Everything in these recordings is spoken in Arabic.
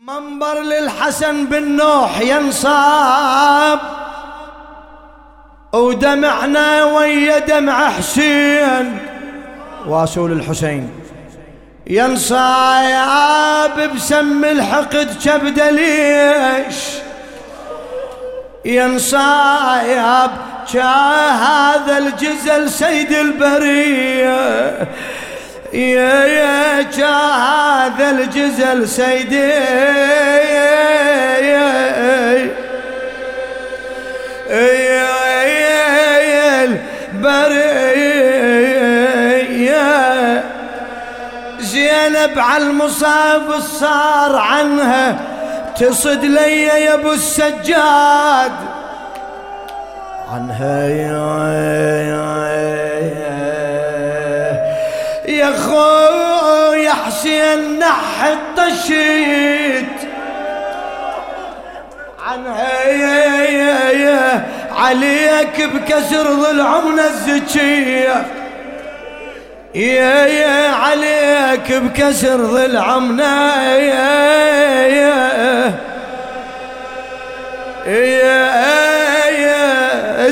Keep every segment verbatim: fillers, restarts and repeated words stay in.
منبر للحسن بن نوح ينصاب ودمعنا ويا دمع حسين واسول الحسين ينصاب بسم الحقد كبد ليش ينصاب هذا الجزل سيد البرية يا يا هذا الجزل سيد البرية زينب على المصاب صار عنها تصد لي يا ابو السجاد عنها يا يا خويا حسين نح الطشيت عنها يا يا يا عليك بكسر ضلعنا الزكية يا يا عليك بكسر ضلعنا يا يا يا يا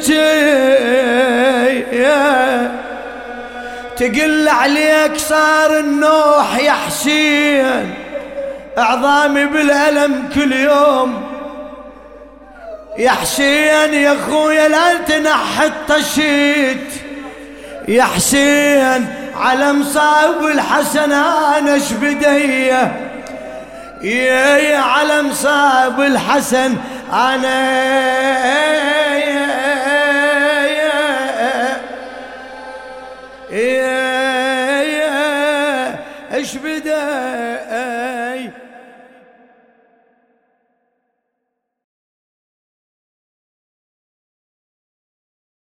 الزكية تقل عليك صار النوح يا حسين اعظامي بالألم كل يوم يا حسين يا اخويا لا تنح الطشيت يا حسين على مصاب الحسن انا شبديه يا يا على مصاب الحسن انا